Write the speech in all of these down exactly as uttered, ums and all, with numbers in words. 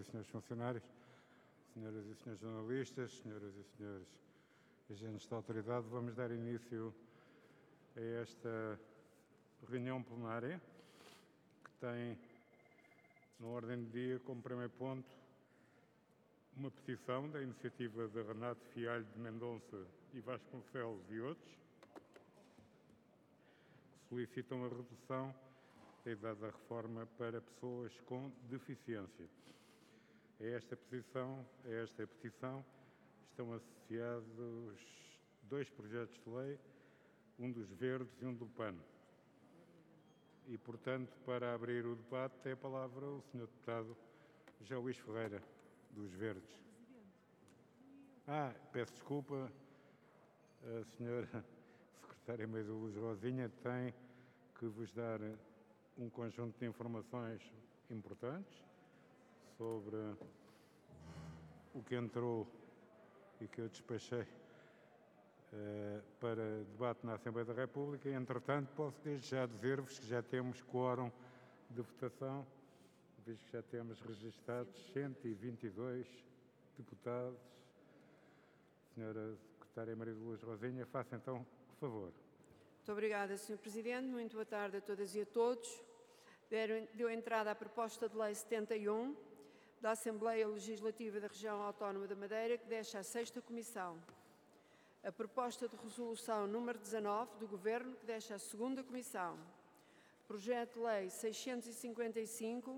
senhores funcionários, senhoras e senhores jornalistas, senhoras e senhores agentes da autoridade, vamos dar início a esta reunião plenária, que tem na ordem do dia como primeiro ponto uma petição da iniciativa de Renato Fialho de Mendonça e Vasconcelos e outros, que solicitam a redução da idade da reforma para pessoas com deficiência. A esta petição, a esta petição estão associados dois projetos de lei, um dos Verdes e um do P A N. E, portanto, para abrir o debate, tem a palavra o senhor Deputado José Luís Ferreira, dos Verdes. Ah, peço desculpa, a senhora Secretária Maria Luz Rosinha tem que vos dar um conjunto de informações importantes sobre o que entrou e que eu despachei uh, para debate na Assembleia da República. Entretanto, posso desde já dizer-vos que já temos quórum de votação, visto que já temos registados cento e vinte e dois deputados. Senhora Secretária Maria Luz Rosinha, faça então, por favor. Muito obrigada, senhor Presidente. Muito boa tarde a todas e a todos. Deu entrada à proposta de lei setenta e um da Assembleia Legislativa da Região Autónoma da Madeira, que deixa a sexta comissão. A proposta de resolução número dezanove do Governo, que deixa a segunda comissão. Projeto de lei seiscentos e cinquenta e cinco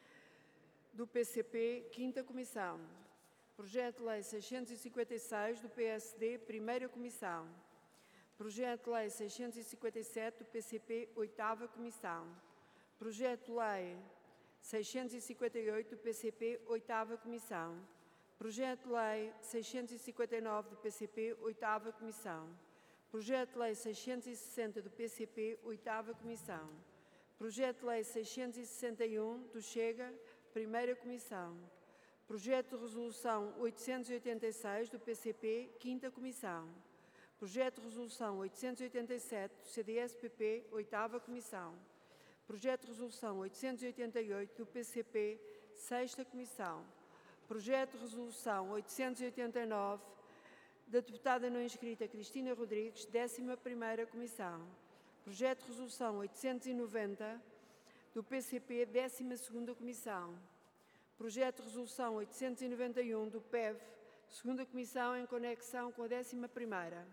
do P C P, quinta comissão. Projeto de lei seiscentos e cinquenta e seis do P S D, primeira comissão. Projeto de lei seiscentos e cinquenta e sete do P C P, oitava comissão. Projeto de lei seiscentos e cinquenta e oito do P C P, oitava comissão. Projeto de lei seiscentos e cinquenta e nove do P C P, oitava comissão. Projeto de lei seiscentos e sessenta do P C P, oitava comissão. Projeto de lei seiscentos e sessenta e um do Chega, primeira comissão. Projeto de resolução oitocentos e oitenta e seis do P C P, quinta comissão. Projeto de resolução oitocentos e oitenta e sete do C D S P P, oitava comissão. Projeto de resolução oitocentos e oitenta e oito do P C P, sexta comissão. Projeto de resolução oitocentos e oitenta e nove da deputada não inscrita Cristina Rodrigues, décima primeira comissão. Projeto de resolução oitocentos e noventa do P C P, décima segunda comissão. Projeto de resolução oitocentos e noventa e um do P E V, segunda comissão, em conexão com a décima primeira.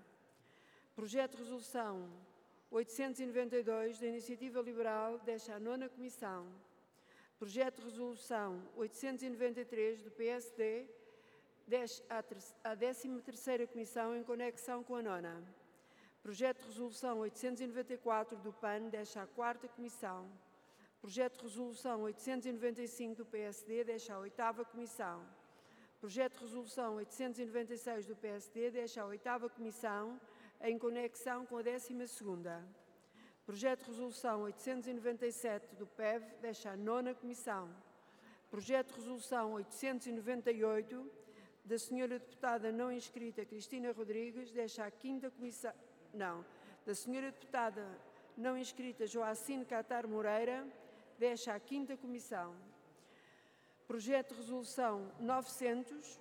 Projeto de resolução oitocentos e noventa e dois da Iniciativa Liberal, deixa a nona comissão. Projeto de resolução oitocentos e noventa e três do P S D, deixa a décima terceira comissão, em conexão com a nona. Projeto de resolução oitocentos e noventa e quatro do P A N, deixa a quarta comissão. Projeto de resolução oitocentos e noventa e cinco do P S D, deixa a oitava comissão. Projeto de resolução oitocentos e noventa e seis do P S D, deixa a oitava comissão, em conexão com a décima segunda. Projeto de resolução oitocentos e noventa e sete do P E V, deixa a nona comissão. Projeto de resolução oitocentos e noventa e oito da senhora deputada não inscrita Cristina Rodrigues, deixa a quinta comissão. Não, da senhora deputada não inscrita Joacine Catar Moreira, deixa a quinta comissão. Projeto de resolução novecentos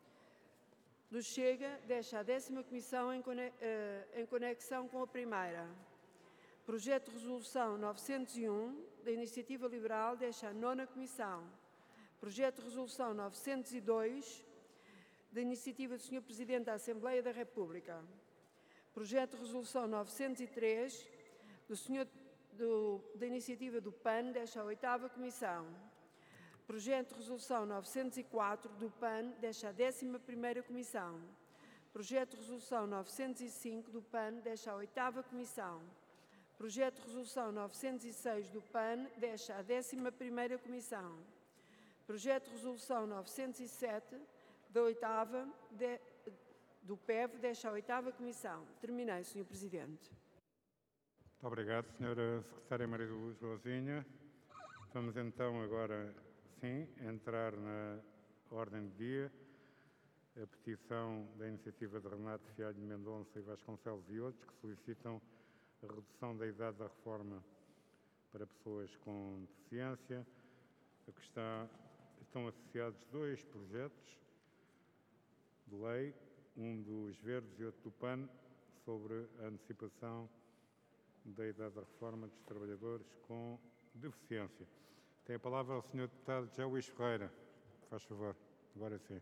do Chega, deixa a décima comissão em conexão com a primeira. Projeto de resolução novecentos e um da Iniciativa Liberal, deixa a nona comissão. Projeto de resolução novecentos e dois da Iniciativa do senhor Presidente da Assembleia da República. Projeto de resolução novecentos e três do senhor do, da Iniciativa do P A N, deixa a oitava comissão. Projeto de resolução novecentos e quatro do P A N, deixa a décima primeira comissão. Projeto de resolução novecentos e cinco do P A N, deixa a oitava comissão. Projeto de resolução novecentos e seis do P A N, deixa a décima primeira comissão. Projeto de resolução novecentos e sete da oitava de, do P E V, deixa a oitava comissão. Terminei, senhor Presidente. Muito obrigado, senhora Secretária Maria Luz Rosinha. Vamos então agora, sim, entrar na ordem do dia. A petição da iniciativa de Renato Fialho de Mendonça e Vasconcelos e outros, que solicitam a redução da idade da reforma para pessoas com deficiência. A que está estão associados dois projetos de lei, um dos Verdes e outro do P A N, sobre a antecipação da idade da reforma dos trabalhadores com deficiência. Tem a palavra o senhor Deputado José Luís Ferreira. Faz favor. Agora sim.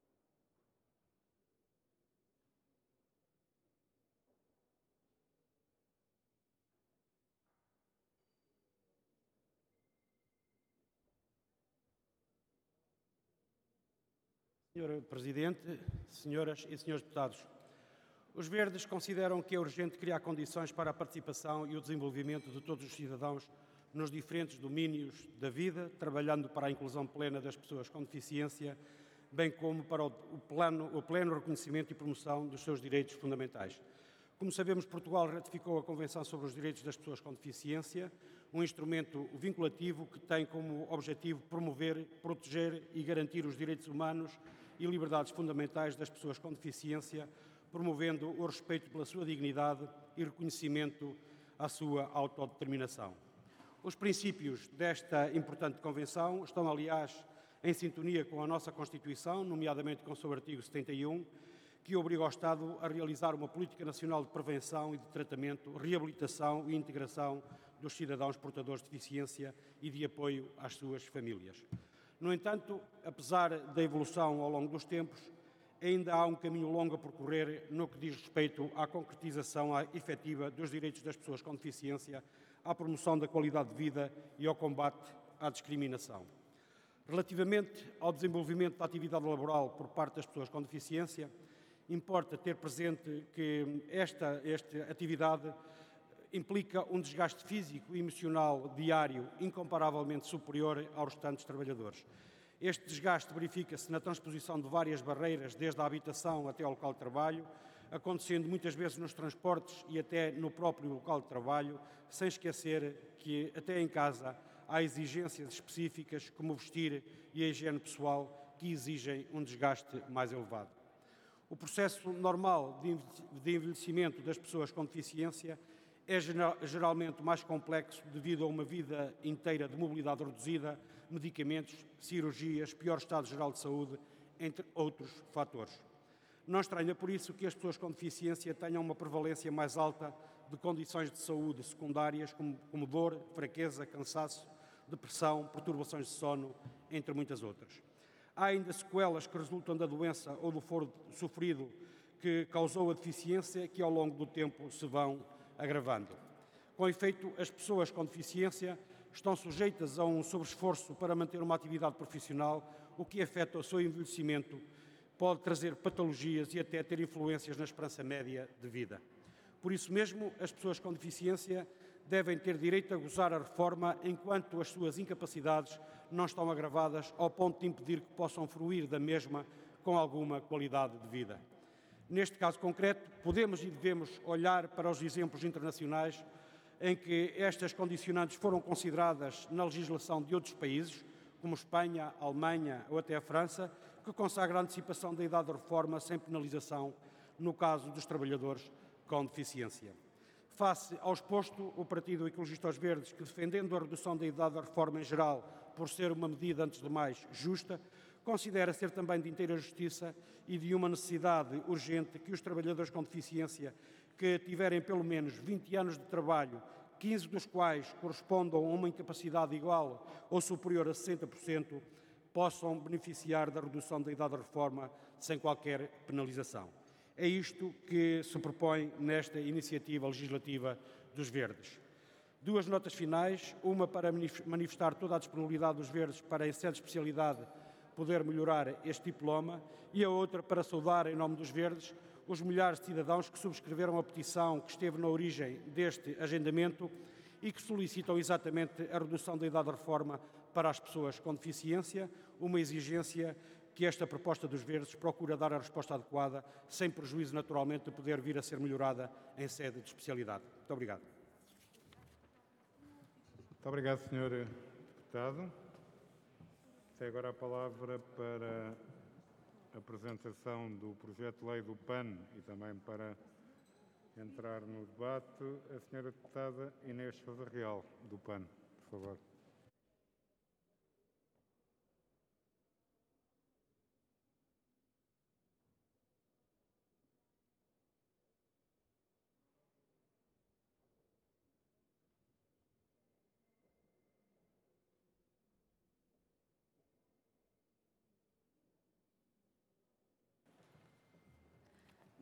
senhor Presidente, senhoras e senhores deputados, os Verdes consideram que é urgente criar condições para a participação e o desenvolvimento de todos os cidadãos nos diferentes domínios da vida, trabalhando para a inclusão plena das pessoas com deficiência, bem como para o, plano, o pleno reconhecimento e promoção dos seus direitos fundamentais. Como sabemos, Portugal ratificou a Convenção sobre os Direitos das Pessoas com Deficiência, um instrumento vinculativo que tem como objetivo promover, proteger e garantir os direitos humanos e liberdades fundamentais das pessoas com deficiência, promovendo o respeito pela sua dignidade e reconhecimento à sua autodeterminação. Os princípios desta importante Convenção estão, aliás, em sintonia com a nossa Constituição, nomeadamente com o seu artigo setenta e um, que obriga o Estado a realizar uma política nacional de prevenção e de tratamento, reabilitação e integração dos cidadãos portadores de deficiência e de apoio às suas famílias. No entanto, apesar da evolução ao longo dos tempos, ainda há um caminho longo a percorrer no que diz respeito à concretização efetiva dos direitos das pessoas com deficiência, à promoção da qualidade de vida e ao combate à discriminação. Relativamente ao desenvolvimento da atividade laboral por parte das pessoas com deficiência, importa ter presente que esta, esta atividade implica um desgaste físico e emocional diário incomparavelmente superior aos restantes trabalhadores. Este desgaste verifica-se na transposição de várias barreiras, desde a habitação até ao local de trabalho, acontecendo muitas vezes nos transportes e até no próprio local de trabalho, sem esquecer que até em casa há exigências específicas como o vestir e a higiene pessoal que exigem um desgaste mais elevado. O processo normal de envelhecimento das pessoas com deficiência é geralmente mais complexo devido a uma vida inteira de mobilidade reduzida, medicamentos, cirurgias, pior estado geral de saúde, entre outros fatores. Não estranha por isso que as pessoas com deficiência tenham uma prevalência mais alta de condições de saúde secundárias como, como dor, fraqueza, cansaço, depressão, perturbações de sono, entre muitas outras. Há ainda sequelas que resultam da doença ou do foro sofrido que causou a deficiência que ao longo do tempo se vão agravando. Com efeito, as pessoas com deficiência estão sujeitas a um sobreesforço para manter uma atividade profissional, o que afeta o seu envelhecimento, pode trazer patologias e até ter influências na esperança média de vida. Por isso mesmo, as pessoas com deficiência devem ter direito a gozar a reforma enquanto as suas incapacidades não estão agravadas ao ponto de impedir que possam fruir da mesma com alguma qualidade de vida. Neste caso concreto, podemos e devemos olhar para os exemplos internacionais em que estas condicionantes foram consideradas na legislação de outros países, como Espanha, Alemanha ou até a França, que consagra a antecipação da idade de reforma sem penalização no caso dos trabalhadores com deficiência. Face ao exposto, o Partido Ecologista aos Verdes, que defendendo a redução da idade da reforma em geral por ser uma medida, antes de mais, justa, considera ser também de inteira justiça e de uma necessidade urgente que os trabalhadores com deficiência que tiverem pelo menos vinte anos de trabalho, quinze dos quais correspondam a uma incapacidade igual ou superior a sessenta por cento, possam beneficiar da redução da idade da reforma sem qualquer penalização. É isto que se propõe nesta iniciativa legislativa dos Verdes. Duas notas finais, uma para manifestar toda a disponibilidade dos Verdes para, em sede de especialidade, poder melhorar este diploma, e a outra para saudar, em nome dos Verdes, os milhares de cidadãos que subscreveram a petição que esteve na origem deste agendamento e que solicitam exatamente a redução da idade da reforma para as pessoas com deficiência, uma exigência que esta proposta dos Verdes procura dar a resposta adequada, sem prejuízo, naturalmente, de poder vir a ser melhorada em sede de especialidade. Muito obrigado. Muito obrigado, senhor Deputado. Tem agora a palavra para a apresentação do projeto de lei do P A N e também para entrar no debate a senhora Deputada Inês Sousa Real, do P A N. Por favor.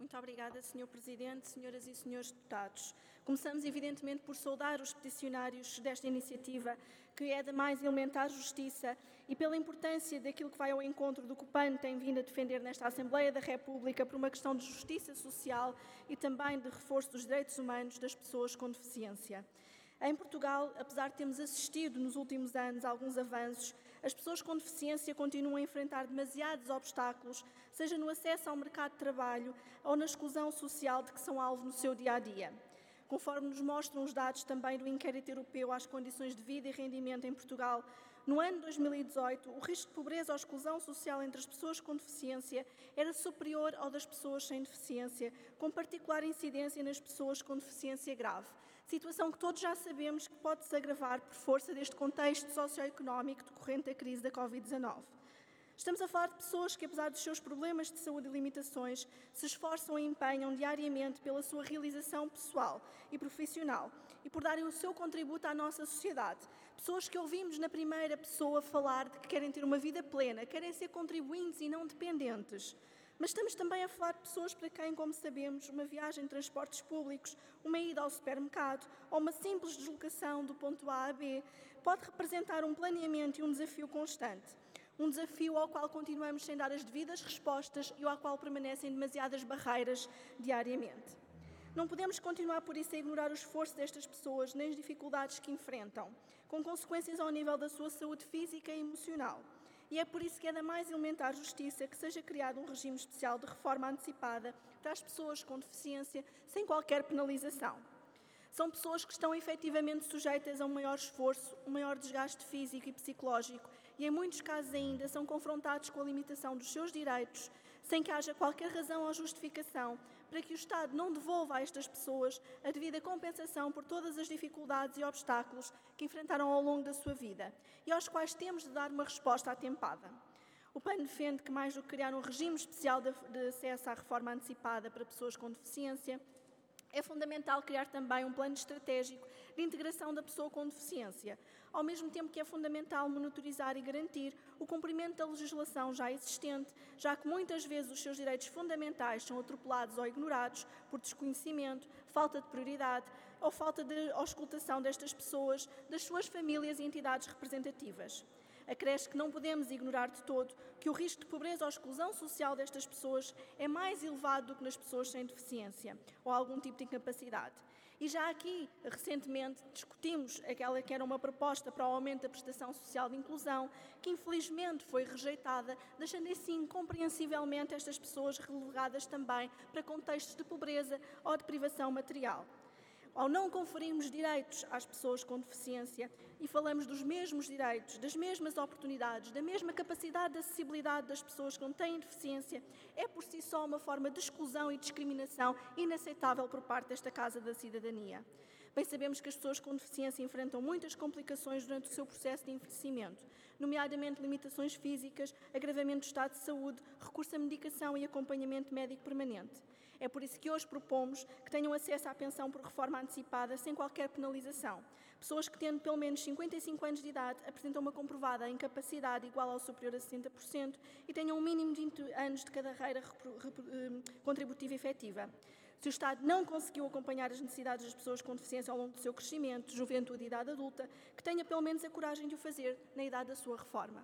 Muito obrigada, senhor Presidente, senhoras e senhores deputados. Começamos, evidentemente, por saudar os peticionários desta iniciativa, que é da mais elementar justiça, e pela importância daquilo que vai ao encontro do que o P A N tem vindo a defender nesta Assembleia da República por uma questão de justiça social e também de reforço dos direitos humanos das pessoas com deficiência. Em Portugal, apesar de termos assistido nos últimos anos a alguns avanços, as pessoas com deficiência continuam a enfrentar demasiados obstáculos, seja no acesso ao mercado de trabalho ou na exclusão social de que são alvo no seu dia-a-dia. Conforme nos mostram os dados também do Inquérito Europeu às Condições de Vida e Rendimento em Portugal, no ano de dois mil e dezoito, o risco de pobreza ou exclusão social entre as pessoas com deficiência era superior ao das pessoas sem deficiência, com particular incidência nas pessoas com deficiência grave. Situação que todos já sabemos que pode se agravar por força deste contexto socioeconómico decorrente da crise da covid dezanove. Estamos a falar de pessoas que, apesar dos seus problemas de saúde e limitações, se esforçam e empenham diariamente pela sua realização pessoal e profissional e por darem o seu contributo à nossa sociedade. Pessoas que ouvimos na primeira pessoa falar de que querem ter uma vida plena, querem ser contribuintes e não dependentes. Mas estamos também a falar de pessoas para quem, como sabemos, uma viagem de transportes públicos, uma ida ao supermercado ou uma simples deslocação do ponto A a B pode representar um planeamento e um desafio constante. Um desafio ao qual continuamos sem dar as devidas respostas e ao qual permanecem demasiadas barreiras diariamente. Não podemos continuar, por isso, a ignorar o esforço destas pessoas nem as dificuldades que enfrentam, com consequências ao nível da sua saúde física e emocional. E é por isso que é da mais elementar justiça que seja criado um regime especial de reforma antecipada para as pessoas com deficiência, sem qualquer penalização. São pessoas que estão efetivamente sujeitas a um maior esforço, um maior desgaste físico e psicológico e, em muitos casos ainda, são confrontados com a limitação dos seus direitos, sem que haja qualquer razão ou justificação para que o Estado não devolva a estas pessoas a devida compensação por todas as dificuldades e obstáculos que enfrentaram ao longo da sua vida e aos quais temos de dar uma resposta atempada. O P A N defende que, mais do que criar um regime especial de, de acesso à reforma antecipada para pessoas com deficiência, é fundamental criar também um plano estratégico de integração da pessoa com deficiência, ao mesmo tempo que é fundamental monitorizar e garantir o cumprimento da legislação já existente, já que muitas vezes os seus direitos fundamentais são atropelados ou ignorados por desconhecimento, falta de prioridade ou falta de auscultação destas pessoas, das suas famílias e entidades representativas. Acresce que não podemos ignorar de todo que o risco de pobreza ou exclusão social destas pessoas é mais elevado do que nas pessoas sem deficiência ou algum tipo de incapacidade. E já aqui, recentemente, discutimos aquela que era uma proposta para o aumento da prestação social de inclusão, que infelizmente foi rejeitada, deixando assim incompreensivelmente estas pessoas relegadas também para contextos de pobreza ou de privação material. Ao não conferirmos direitos às pessoas com deficiência e falamos dos mesmos direitos, das mesmas oportunidades, da mesma capacidade de acessibilidade das pessoas que não têm deficiência, é por si só uma forma de exclusão e discriminação inaceitável por parte desta Casa da Cidadania. Bem sabemos que as pessoas com deficiência enfrentam muitas complicações durante o seu processo de envelhecimento, nomeadamente limitações físicas, agravamento do estado de saúde, recurso à medicação e acompanhamento médico permanente. É por isso que hoje propomos que tenham acesso à pensão por reforma antecipada sem qualquer penalização. Pessoas que, tendo pelo menos cinquenta e cinco anos de idade, apresentam uma comprovada incapacidade igual ou superior a sessenta por cento e tenham um mínimo de vinte anos de carreira contributiva efetiva. Se o Estado não conseguiu acompanhar as necessidades das pessoas com deficiência ao longo do seu crescimento, juventude e idade adulta, que tenha pelo menos a coragem de o fazer na idade da sua reforma.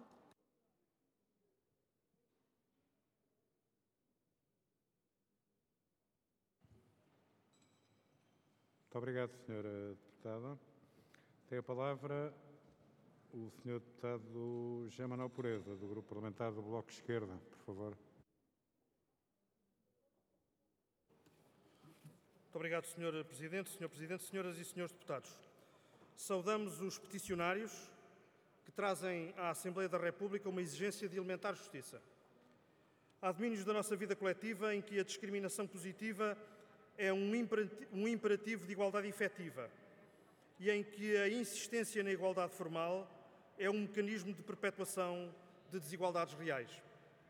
Muito obrigado, senhora Deputada. Tem a palavra o senhor Deputado José Manuel Pureza, do Grupo Parlamentar do Bloco de Esquerda, por favor. Muito obrigado, senhor Presidente, senhor Presidente, senhoras e senhores deputados. Saudamos os peticionários que trazem à Assembleia da República uma exigência de elementar justiça. Há domínios da nossa vida coletiva em que a discriminação positiva é um imperativo de igualdade efetiva e em que a insistência na igualdade formal é um mecanismo de perpetuação de desigualdades reais.